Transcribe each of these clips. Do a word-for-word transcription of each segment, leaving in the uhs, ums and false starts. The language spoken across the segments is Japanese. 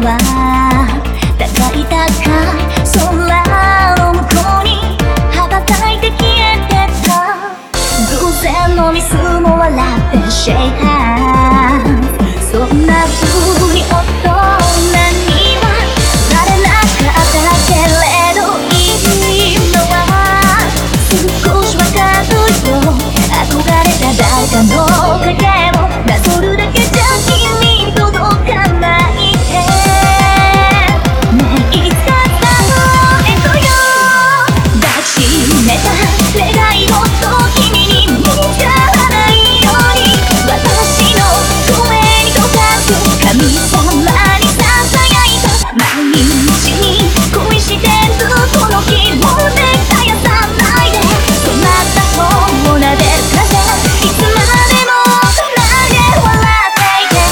は高い高い空の向こうに羽ばたいて消えてった偶然のミスも笑ってシェイハンそんな風に大人にはなれなかったけれど今は少しわかるよ憧れた誰かの影をなぞるだけじゃ君に届かないってねえいつか伝えとよ抱きしめた願い事君に見つからないように私の声に溶かす神様にささやいた毎日に恋してるこの気持ち絶やさないでそんな方をなでる風いつまでも鼻で笑っていて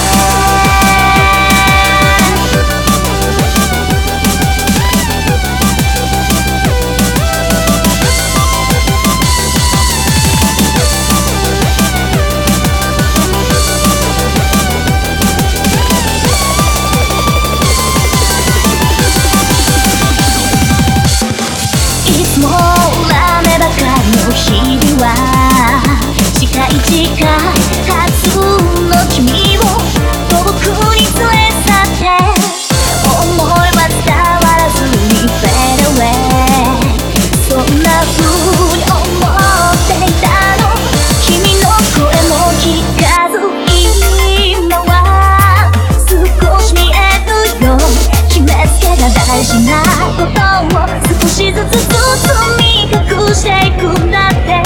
いつも恨めばかりの日々は近い近いはずの君を遠くに連れ去って思いは伝わらずに fade away そんな風に思っていたの君の声も聞かず今は少し見えるよ決めつけが大事なことを少しずつ包み隠していくんだって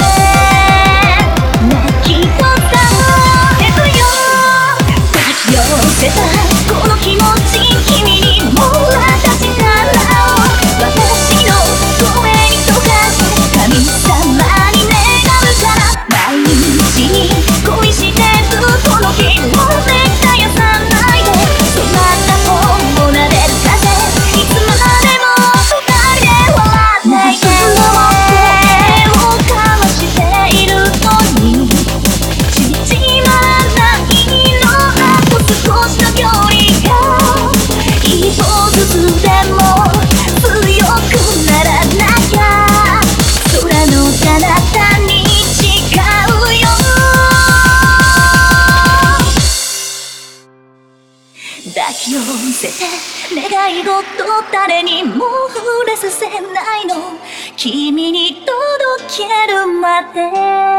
きっと伝えるよ抱き寄せたこの気持ち君にもらった力を私の声に溶かして神様に願うから毎日に恋してるこの気持ち絶やさないでそんな方をなでる風いつまでも二人で笑っていて手を交わしているのに縮まらないのあと少しの距離が一歩ずつでも強くならなきゃ空の彼方に誓うよ抱き寄せて願い事誰にも触れさせないの君に届けるまで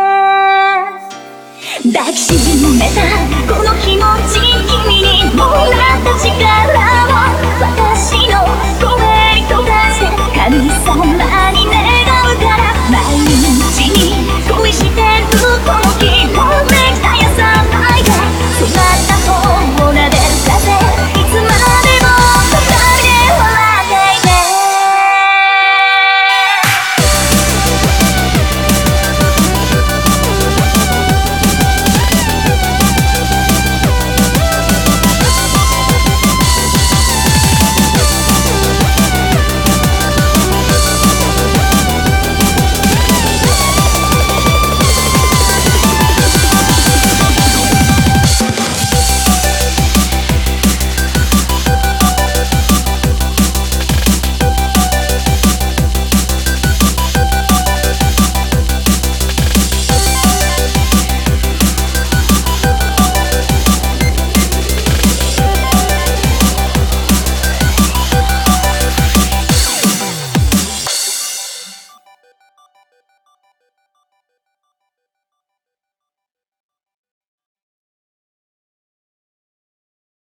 抱きしめたこの気持ち君にもらった力を私の声に溶かして神様